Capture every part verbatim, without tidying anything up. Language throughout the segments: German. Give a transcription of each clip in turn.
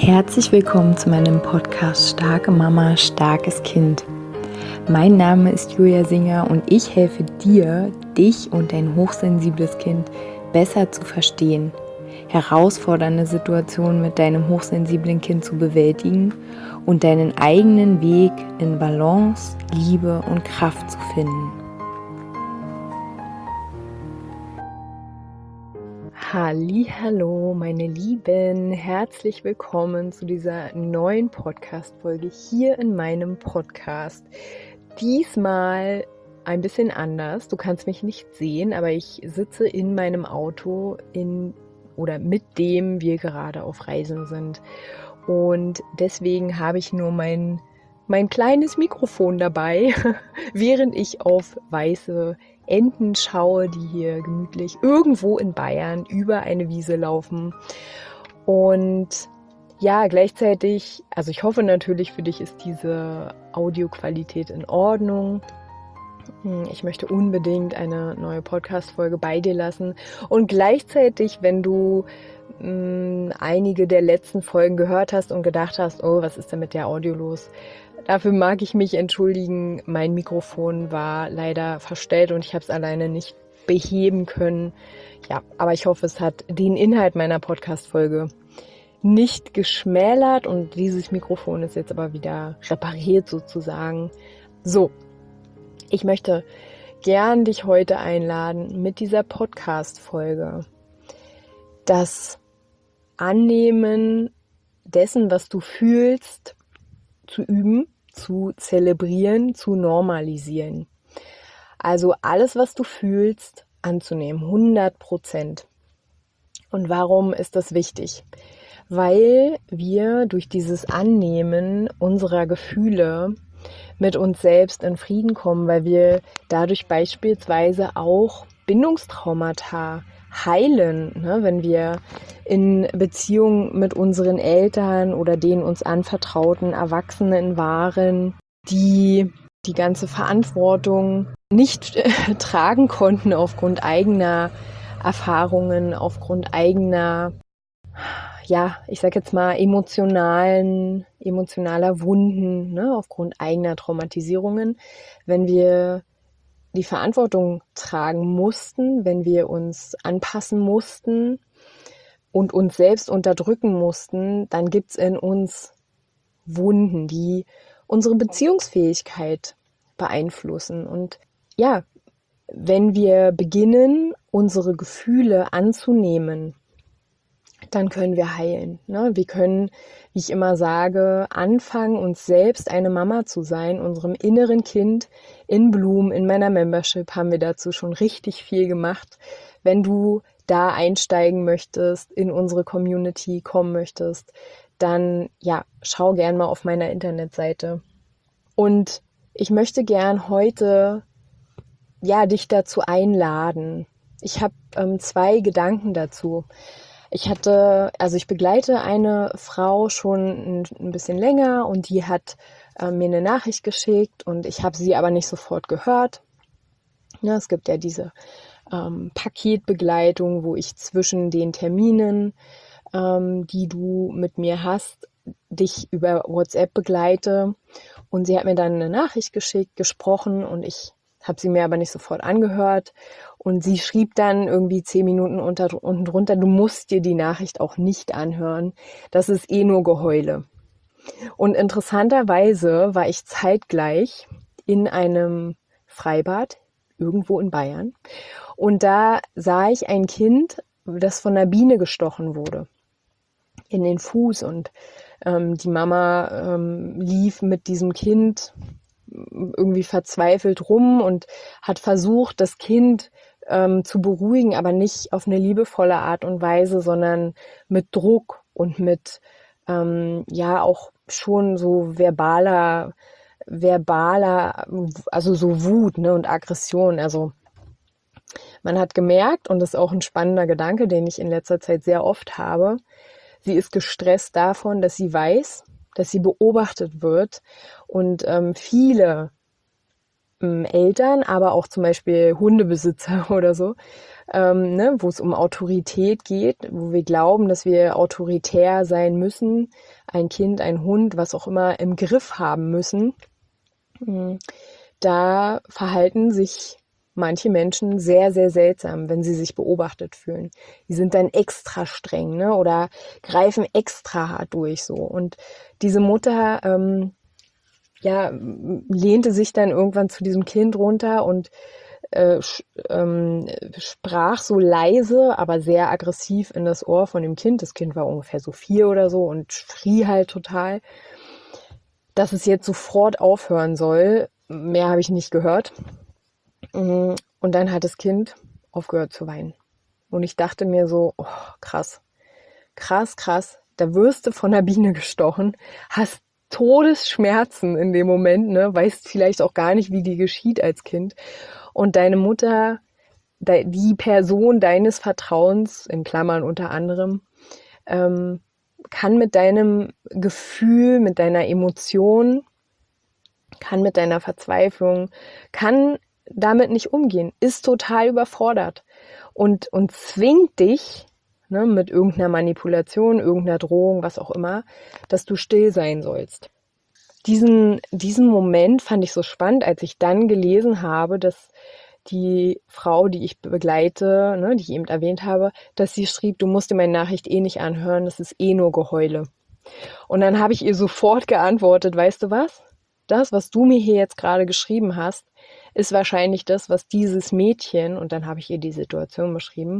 Herzlich willkommen zu meinem Podcast Starke Mama, starkes Kind. Mein Name ist Julia Singer und ich helfe dir, dich und dein hochsensibles Kind besser zu verstehen, herausfordernde Situationen mit deinem hochsensiblen Kind zu bewältigen und deinen eigenen Weg in Balance, Liebe und Kraft zu finden. Hallihallo, meine Lieben, herzlich willkommen zu dieser neuen Podcast-Folge hier in meinem Podcast. Diesmal ein bisschen anders. Du kannst mich nicht sehen, aber ich sitze in meinem Auto in oder mit dem wir gerade auf Reisen sind. Und deswegen habe ich nur mein, mein kleines Mikrofon dabei, während ich auf weiße Enten schaue, die hier gemütlich irgendwo in Bayern über eine Wiese laufen. Und ja, gleichzeitig, also ich hoffe natürlich, für dich ist diese Audioqualität in Ordnung. Ich möchte unbedingt eine neue Podcast-Folge bei dir lassen. Und gleichzeitig, wenn du mh, einige der letzten Folgen gehört hast und gedacht hast, oh, was ist denn mit der Audio los? Dafür mag ich mich entschuldigen. Mein Mikrofon war leider verstellt und ich habe es alleine nicht beheben können. Ja, aber ich hoffe, es hat den Inhalt meiner Podcast-Folge nicht geschmälert und dieses Mikrofon ist jetzt aber wieder repariert sozusagen. So, ich möchte gern dich heute einladen mit dieser Podcast-Folge, das Annehmen dessen, was du fühlst, zu üben, zu zelebrieren, zu normalisieren. Also alles, was du fühlst, anzunehmen, hundert Prozent. Und warum ist das wichtig? Weil wir durch dieses Annehmen unserer Gefühle mit uns selbst in Frieden kommen, weil wir dadurch beispielsweise auch Bindungstraumata heilen, ne? Wenn wir in Beziehung mit unseren Eltern oder den uns anvertrauten Erwachsenen waren, die die ganze Verantwortung nicht äh, tragen konnten aufgrund eigener Erfahrungen, aufgrund eigener, ja, ich sag jetzt mal emotionalen, emotionaler Wunden, ne? Aufgrund eigener Traumatisierungen, wenn wir die Verantwortung tragen mussten, wenn wir uns anpassen mussten und uns selbst unterdrücken mussten, dann gibt es in uns Wunden, die unsere Beziehungsfähigkeit beeinflussen. Und ja, wenn wir beginnen, unsere Gefühle anzunehmen, dann können wir heilen. Ne? Wir können, wie ich immer sage, anfangen, uns selbst eine Mama zu sein, unserem inneren Kind in Bloom, in meiner Membership haben wir dazu schon richtig viel gemacht. Wenn du da einsteigen möchtest, in unsere Community kommen möchtest, dann ja, schau gern mal auf meiner Internetseite. Und ich möchte gern heute ja, dich dazu einladen. Ich habe ähm, zwei Gedanken dazu. Ich hatte, also ich begleite eine Frau schon ein, ein bisschen länger und die hat äh, mir eine Nachricht geschickt und ich habe sie aber nicht sofort gehört. Ja, es gibt ja diese ähm, Paketbegleitung, wo ich zwischen den Terminen, ähm, die du mit mir hast, dich über WhatsApp begleite. Und sie hat mir dann eine Nachricht geschickt, gesprochen und ich habe sie mir aber nicht sofort angehört. Und sie schrieb dann irgendwie zehn Minuten unter, unten drunter, du musst dir die Nachricht auch nicht anhören. Das ist eh nur Geheule. Und interessanterweise war ich zeitgleich in einem Freibad, irgendwo in Bayern. Und da sah ich ein Kind, das von einer Biene gestochen wurde, in den Fuß. Und ähm, die Mama ähm, lief mit diesem Kind irgendwie verzweifelt rum und hat versucht, das Kind ähm, zu beruhigen, aber nicht auf eine liebevolle Art und Weise, sondern mit Druck und mit ähm, ja auch schon so verbaler, verbaler, also so Wut, ne, und Aggression. Also man hat gemerkt, und das ist auch ein spannender Gedanke, den ich in letzter Zeit sehr oft habe, sie ist gestresst davon, dass sie weiß, dass sie beobachtet wird und ähm, viele ähm, Eltern, aber auch zum Beispiel Hundebesitzer oder so, ähm, ne, wo es um Autorität geht, wo wir glauben, dass wir autoritär sein müssen, ein Kind, ein Hund, was auch immer im Griff haben müssen, da verhalten sich manche Menschen sehr, sehr seltsam, wenn sie sich beobachtet fühlen. Die sind dann extra streng, ne, oder greifen extra hart durch so. Und diese Mutter ähm, ja, lehnte sich dann irgendwann zu diesem Kind runter und äh, ähm, sprach so leise, aber sehr aggressiv in das Ohr von dem Kind. Das Kind war ungefähr so vier oder so und schrie halt total, dass es jetzt sofort aufhören soll. Mehr habe ich nicht gehört. Und dann hat das Kind aufgehört zu weinen. Und ich dachte mir so, oh, krass, krass, krass, da wirst du von der Biene gestochen, hast Todesschmerzen in dem Moment, ne, weißt vielleicht auch gar nicht, wie die geschieht als Kind. Und deine Mutter, die Person deines Vertrauens, in Klammern unter anderem, ähm, kann mit deinem Gefühl, mit deiner Emotion, kann mit deiner Verzweiflung, kann damit nicht umgehen, ist total überfordert und, und zwingt dich, ne, mit irgendeiner Manipulation, irgendeiner Drohung, was auch immer, dass du still sein sollst. Diesen, diesen Moment fand ich so spannend, als ich dann gelesen habe, dass die Frau, die ich begleite, ne, die ich eben erwähnt habe, dass sie schrieb, du musst dir meine Nachricht eh nicht anhören, das ist eh nur Geheule. Und dann habe ich ihr sofort geantwortet, weißt du was? Das, was du mir hier jetzt gerade geschrieben hast, ist wahrscheinlich das, was dieses Mädchen, und dann habe ich ihr die Situation beschrieben,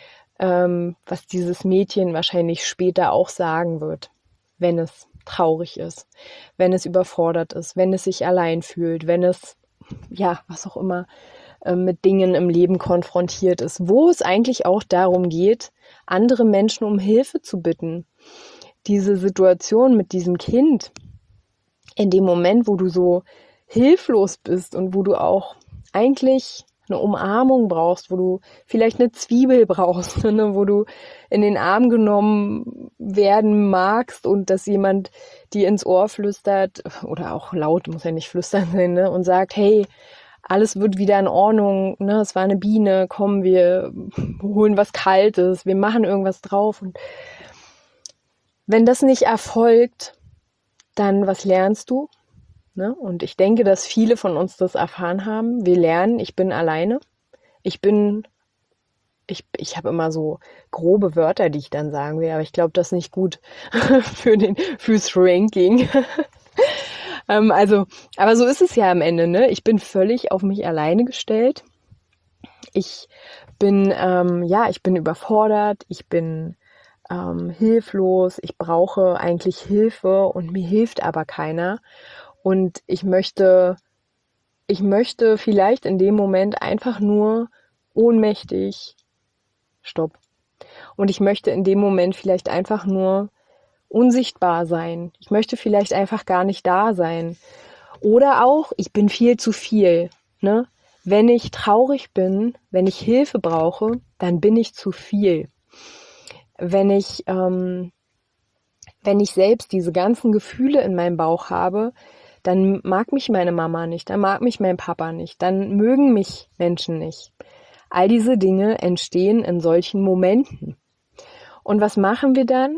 ähm, was dieses Mädchen wahrscheinlich später auch sagen wird, wenn es traurig ist, wenn es überfordert ist, wenn es sich allein fühlt, wenn es, ja, was auch immer, äh, mit Dingen im Leben konfrontiert ist, wo es eigentlich auch darum geht, andere Menschen um Hilfe zu bitten. Diese Situation mit diesem Kind, in dem Moment, wo du so hilflos bist und wo du auch eigentlich eine Umarmung brauchst, wo du vielleicht eine Zwiebel brauchst, ne, wo du in den Arm genommen werden magst und dass jemand dir ins Ohr flüstert oder auch laut, muss ja nicht flüstern sein, ne, und sagt, hey, alles wird wieder in Ordnung, ne, es war eine Biene, komm, wir holen was Kaltes, wir machen irgendwas drauf. Und wenn das nicht erfolgt, dann was lernst du? Ne? Und ich denke, dass viele von uns das erfahren haben. Wir lernen, ich bin alleine. Ich bin, ich, ich habe immer so grobe Wörter, die ich dann sagen will, aber ich glaube, das ist nicht gut für den, fürs Ranking. ähm, also, aber so ist es ja am Ende, ne? Ich bin völlig auf mich alleine gestellt. Ich bin, ähm, ja, ich bin überfordert. Ich bin ähm, hilflos. Ich brauche eigentlich Hilfe und mir hilft aber keiner. Und ich möchte, ich möchte vielleicht in dem Moment einfach nur ohnmächtig, stopp. Und ich möchte in dem Moment vielleicht einfach nur unsichtbar sein. Ich möchte vielleicht einfach gar nicht da sein. Oder auch, ich bin viel zu viel. Ne? Wenn ich traurig bin, wenn ich Hilfe brauche, dann bin ich zu viel. Wenn ich, ähm, wenn ich selbst diese ganzen Gefühle in meinem Bauch habe, dann mag mich meine Mama nicht, dann mag mich mein Papa nicht, dann mögen mich Menschen nicht. All diese Dinge entstehen in solchen Momenten. Und was machen wir dann?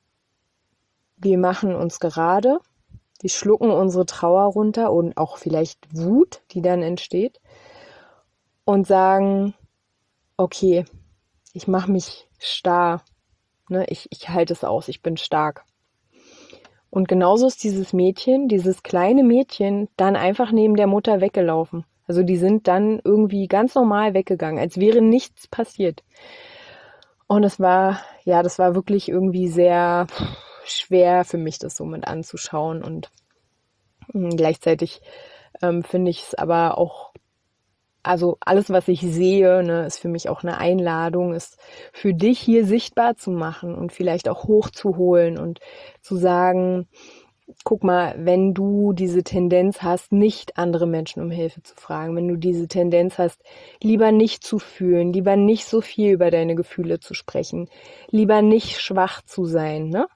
Wir machen uns gerade, wir schlucken unsere Trauer runter und auch vielleicht Wut, die dann entsteht, und sagen, okay, ich mache mich starr, ne? ich, ich halte es aus, ich bin stark. Und genauso ist dieses Mädchen, dieses kleine Mädchen, dann einfach neben der Mutter weggelaufen. Also die sind dann irgendwie ganz normal weggegangen, als wäre nichts passiert. Und es war, ja, das war wirklich irgendwie sehr schwer für mich, das so mit anzuschauen. Und gleichzeitig ähm, finde ich es aber auch, also alles, was ich sehe, ne, ist für mich auch eine Einladung, ist für dich hier sichtbar zu machen und vielleicht auch hochzuholen und zu sagen, guck mal, wenn du diese Tendenz hast, nicht andere Menschen um Hilfe zu fragen, wenn du diese Tendenz hast, lieber nicht zu fühlen, lieber nicht so viel über deine Gefühle zu sprechen, lieber nicht schwach zu sein, ne?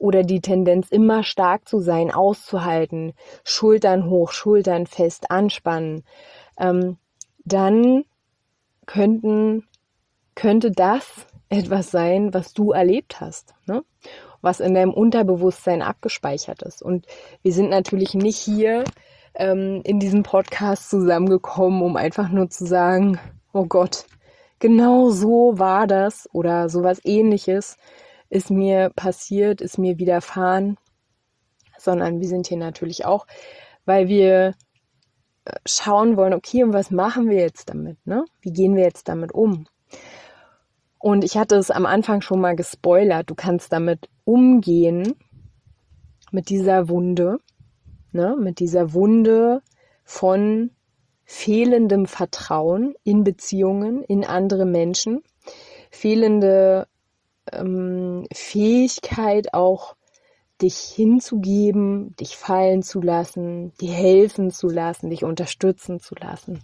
oder die Tendenz, immer stark zu sein, auszuhalten, Schultern hoch, Schultern fest, anspannen, ähm, dann könnten, könnte das etwas sein, was du erlebt hast, ne? Was in deinem Unterbewusstsein abgespeichert ist. Und wir sind natürlich nicht hier ähm, in diesem Podcast zusammengekommen, um einfach nur zu sagen, oh Gott, genau so war das oder sowas Ähnliches ist mir passiert, ist mir widerfahren, sondern wir sind hier natürlich auch, weil wir schauen wollen, okay, und was machen wir jetzt damit, ne? Wie gehen wir jetzt damit um? Und ich hatte es am Anfang schon mal gespoilert, du kannst damit umgehen, mit dieser Wunde, ne? Mit dieser Wunde von fehlendem Vertrauen in Beziehungen, in andere Menschen, fehlende ähm, Fähigkeit auch, dich hinzugeben, dich fallen zu lassen, dir helfen zu lassen, dich unterstützen zu lassen.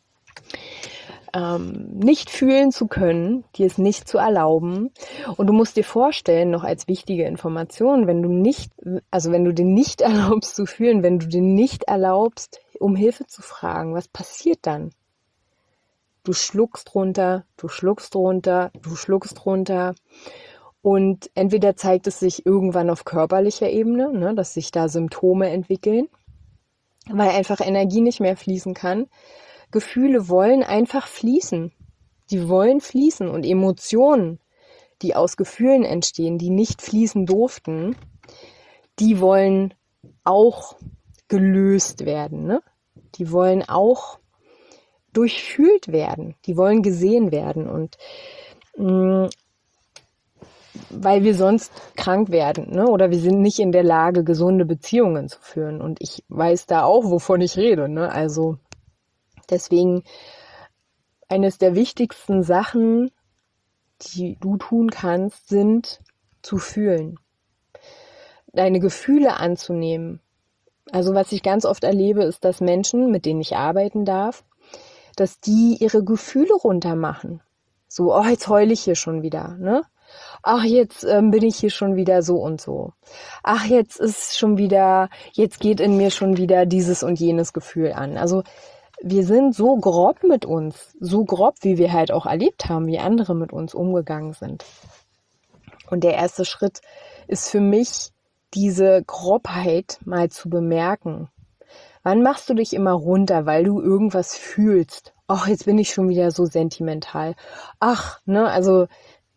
Ähm, nicht fühlen zu können, dir es nicht zu erlauben. Und du musst dir vorstellen, noch als wichtige Information, wenn du nicht, also wenn du dir nicht erlaubst zu fühlen, wenn du dir nicht erlaubst, um Hilfe zu fragen, was passiert dann? Du schluckst runter, du schluckst runter, du schluckst runter. Und entweder zeigt es sich irgendwann auf körperlicher Ebene, ne, dass sich da Symptome entwickeln, weil einfach Energie nicht mehr fließen kann. Gefühle wollen einfach fließen. Die wollen fließen und Emotionen, die aus Gefühlen entstehen, die nicht fließen durften, die wollen auch gelöst werden, ne? Die wollen auch durchfühlt werden. Die wollen gesehen werden und mh, weil wir sonst krank werden, ne? Oder wir sind nicht in der Lage, gesunde Beziehungen zu führen. Und ich weiß da auch, wovon ich rede, ne? Also deswegen eines der wichtigsten Sachen, die du tun kannst, sind zu fühlen. Deine Gefühle anzunehmen. Also was ich ganz oft erlebe, ist, dass Menschen, mit denen ich arbeiten darf, dass die ihre Gefühle runtermachen. So, oh, jetzt heule ich hier schon wieder, ne? Ach, jetzt ähm, bin ich hier schon wieder so und so. Ach, jetzt ist schon wieder, jetzt geht in mir schon wieder dieses und jenes Gefühl an. Also wir sind so grob mit uns, so grob, wie wir halt auch erlebt haben, wie andere mit uns umgegangen sind. Und der erste Schritt ist für mich, diese Grobheit mal zu bemerken. Wann machst du dich immer runter, weil du irgendwas fühlst? Ach, jetzt bin ich schon wieder so sentimental. Ach, ne, also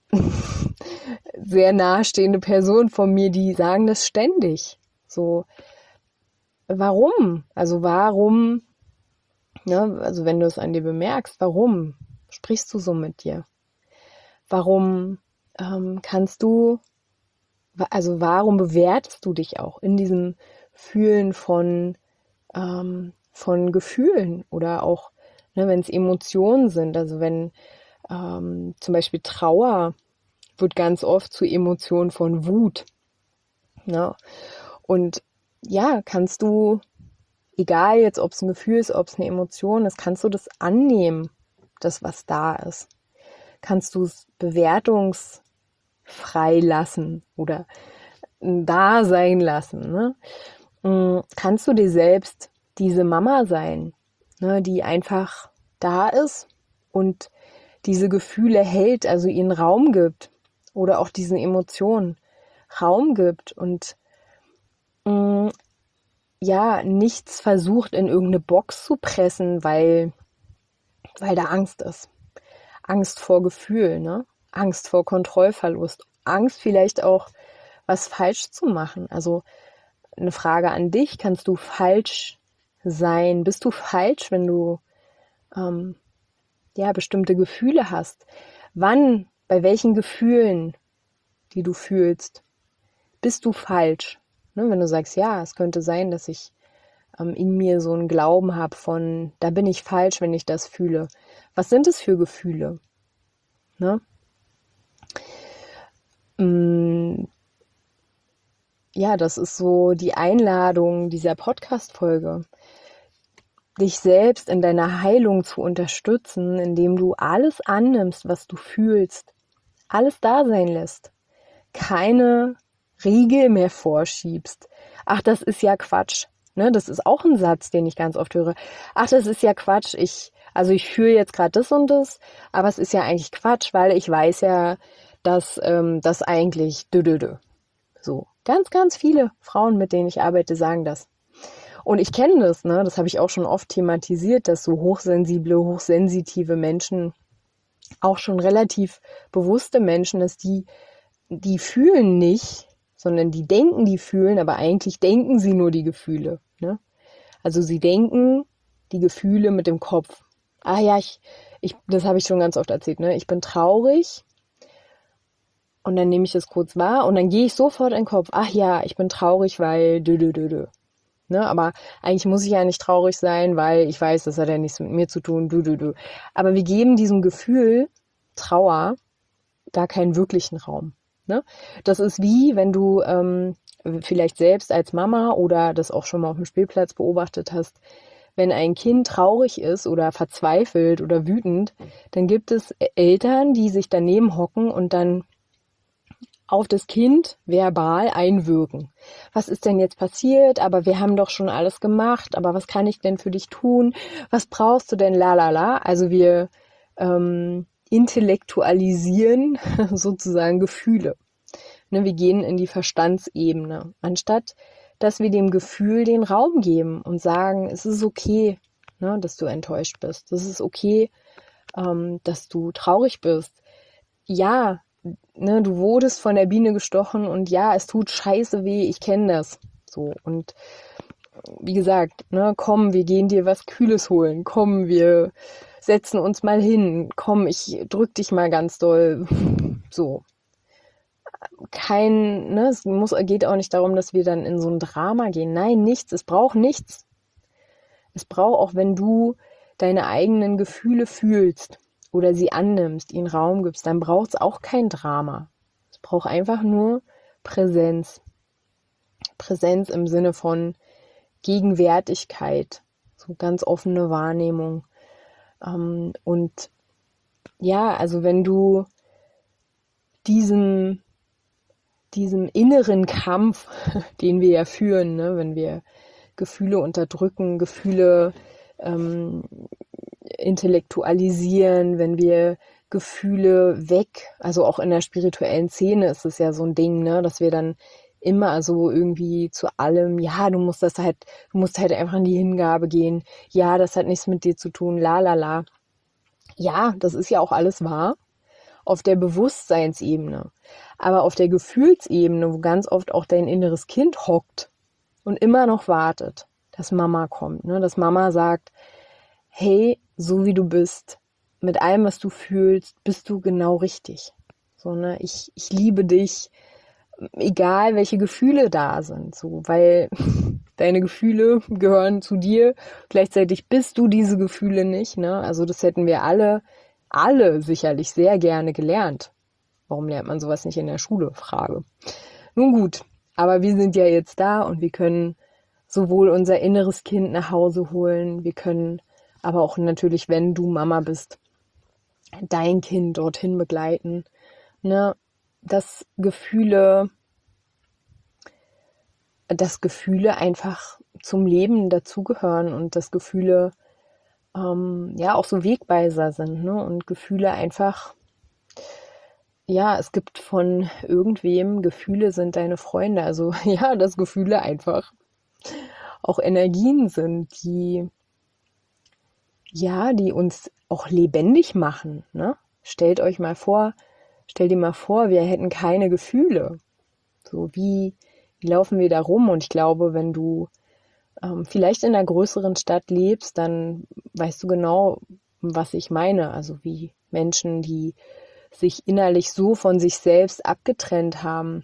sehr nahestehende Personen von mir, die sagen das ständig. So, warum? Also warum, ne, also wenn du es an dir bemerkst, warum sprichst du so mit dir? Warum ähm, kannst du, also warum bewertest du dich auch in diesem Fühlen von, ähm, von Gefühlen oder auch, ne, wenn es Emotionen sind, also wenn ähm, zum Beispiel Trauer wird ganz oft zu Emotionen von Wut. Ne? Und ja, kannst du, egal jetzt, ob es ein Gefühl ist, ob es eine Emotion ist, kannst du das annehmen, das, was da ist. Kannst du es bewertungsfrei lassen oder da sein lassen. Ne? Kannst du dir selbst diese Mama sein, ne, die einfach da ist und diese Gefühle hält, also ihnen Raum gibt oder auch diesen Emotionen Raum gibt und mh, ja, nichts versucht in irgendeine Box zu pressen, weil, weil da Angst ist. Angst vor Gefühl, ne? Angst vor Kontrollverlust, Angst vielleicht auch, was falsch zu machen. Also eine Frage an dich, kannst du falsch sein? Bist du falsch, wenn du ähm, ja, bestimmte Gefühle hast? Wann, bei welchen Gefühlen, die du fühlst, bist du falsch? Ne, wenn du sagst, ja, es könnte sein, dass ich ähm, in mir so einen Glauben habe von, da bin ich falsch, wenn ich das fühle. Was sind es für Gefühle? Ne? Mm, ja, das ist so die Einladung dieser Podcast-Folge, dich selbst in deiner Heilung zu unterstützen, indem du alles annimmst, was du fühlst, alles da sein lässt. Keine Regel mehr vorschiebst. Ach, das ist ja Quatsch. Ne, das ist auch ein Satz, den ich ganz oft höre. Ach, das ist ja Quatsch. Ich, also ich fühle jetzt gerade das und das, aber es ist ja eigentlich Quatsch, weil ich weiß ja, dass ähm, das eigentlich dö, dö, dö. So, ganz, ganz viele Frauen, mit denen ich arbeite, sagen das. Und ich kenne das, ne? Das habe ich auch schon oft thematisiert, dass so hochsensible, hochsensitive Menschen, auch schon relativ bewusste Menschen, dass die, die fühlen nicht, sondern die denken, die fühlen, aber eigentlich denken sie nur die Gefühle. Ne? Also sie denken die Gefühle mit dem Kopf. Ah ja, ich, ich, das habe ich schon ganz oft erzählt. Ne? Ich bin traurig und dann nehme ich das kurz wahr und dann gehe ich sofort in den Kopf. Ach ja, ich bin traurig, weil dö, dö, dö, dö. Ne? Aber eigentlich muss ich ja nicht traurig sein, weil ich weiß, das hat ja nichts mit mir zu tun. Dö, dö, dö. Aber wir geben diesem Gefühl Trauer gar keinen wirklichen Raum. Ne? Das ist wie, wenn du ähm, vielleicht selbst als Mama oder das auch schon mal auf dem Spielplatz beobachtet hast, wenn ein Kind traurig ist oder verzweifelt oder wütend, dann gibt es Eltern, die sich daneben hocken und dann auf das Kind verbal einwirken. Was ist denn jetzt passiert? Aber wir haben doch schon alles gemacht. Aber was kann ich denn für dich tun? Was brauchst du denn? La la la. Also wir ähm, intellektualisieren sozusagen Gefühle. Ne, wir gehen in die Verstandsebene, anstatt dass wir dem Gefühl den Raum geben und sagen, es ist okay, ne, dass du enttäuscht bist. Es ist okay, ähm, dass du traurig bist. Ja, ne, du wurdest von der Biene gestochen und ja, es tut scheiße weh, ich kenne das. So, und wie gesagt, ne, komm, wir gehen dir was Kühles holen. Komm, wir setzen uns mal hin. Komm, ich drück dich mal ganz doll. So. Kein, ne, es muss, geht auch nicht darum, dass wir dann in so ein Drama gehen. Nein, nichts. Es braucht nichts. Es braucht auch, wenn du deine eigenen Gefühle fühlst oder sie annimmst, ihnen Raum gibst, dann braucht es auch kein Drama. Es braucht einfach nur Präsenz. Präsenz im Sinne von Gegenwärtigkeit, so ganz offene Wahrnehmung. Ähm, und ja, also wenn du diesem diesem inneren Kampf, den wir ja führen, ne, wenn wir Gefühle unterdrücken, Gefühle ähm, intellektualisieren, wenn wir Gefühle weg, also auch in der spirituellen Szene ist es ja so ein Ding, ne, dass wir dann immer so irgendwie zu allem, ja, du musst das halt, du musst halt einfach in die Hingabe gehen, ja, das hat nichts mit dir zu tun, la la la. Ja, das ist ja auch alles wahr, auf der Bewusstseinsebene. Aber auf der Gefühlsebene, wo ganz oft auch dein inneres Kind hockt und immer noch wartet, dass Mama kommt, ne? Dass Mama sagt, hey, so wie du bist, mit allem, was du fühlst, bist du genau richtig. So, ne? Ich, ich liebe dich, egal welche Gefühle da sind, so, weil deine Gefühle gehören zu dir, gleichzeitig bist du diese Gefühle nicht, ne? Also das hätten wir alle, alle sicherlich sehr gerne gelernt. Warum lernt man sowas nicht in der Schule? Frage. Nun gut, aber wir sind ja jetzt da und wir können sowohl unser inneres Kind nach Hause holen, wir können aber auch natürlich, wenn du Mama bist, dein Kind dorthin begleiten, ne? Dass Gefühle, dass Gefühle einfach zum Leben dazugehören und dass Gefühle ähm, ja auch so Wegweiser sind, ne? Und Gefühle einfach, ja, es gibt von irgendwem, Gefühle sind deine Freunde. Also ja, dass Gefühle einfach auch Energien sind, die, ja, die uns auch lebendig machen, ne? Stellt euch mal vor, stell dir mal vor, wir hätten keine Gefühle. So, wie, wie laufen wir da rum? Und ich glaube, wenn du ähm, vielleicht in einer größeren Stadt lebst, dann weißt du genau, was ich meine. Also wie Menschen, die sich innerlich so von sich selbst abgetrennt haben,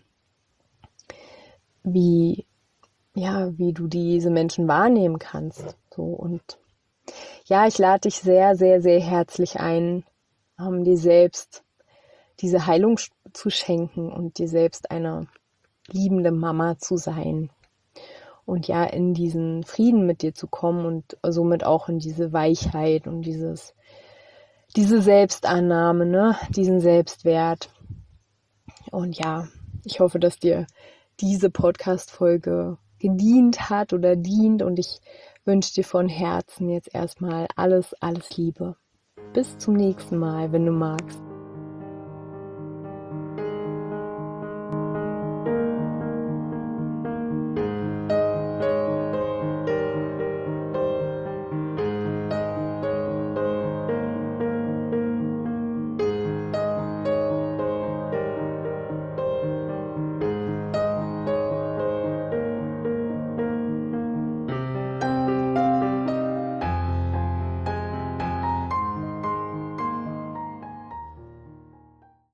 wie, ja, wie du diese Menschen wahrnehmen kannst. So, und ja, ich lade dich sehr, sehr, sehr herzlich ein, um dir selbst diese Heilung zu schenken und dir selbst eine liebende Mama zu sein. Und ja, in diesen Frieden mit dir zu kommen und somit auch in diese Weichheit und dieses diese Selbstannahme, ne, diesen Selbstwert. Und ja, ich hoffe, dass dir diese Podcast-Folge gedient hat oder dient, und ich wünsche dir von Herzen jetzt erstmal alles, alles Liebe. Bis zum nächsten Mal, wenn du magst.